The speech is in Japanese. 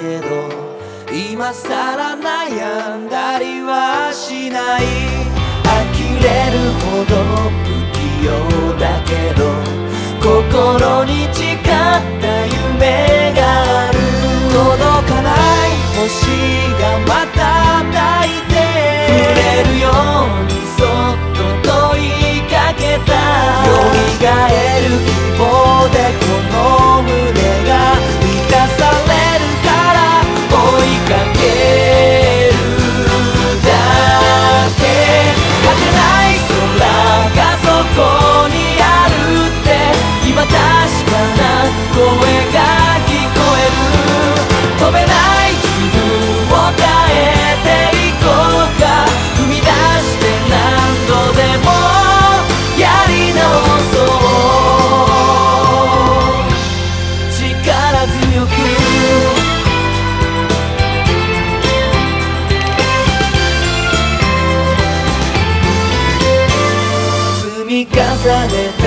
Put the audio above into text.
けど今さら悩んだりはしない。呆れるほど不器用だけど心に誓った夢がある。届かない星がまた抱いて触れるようにそっと問いかけた。よみがえる希望でこの胸が満たされるから追いかけるだけ。果てない空がそこにあるって今確かな声が聞こえる。飛べない自分を変えていこうか。踏み出して何度でもやり直そう。力強く積み重ね